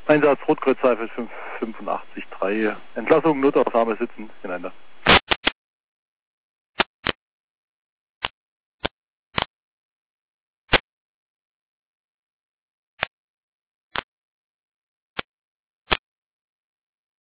Einsatz Rotkreuz 85-3. Entlassung, Notaufnahme, sitzen, hinein da.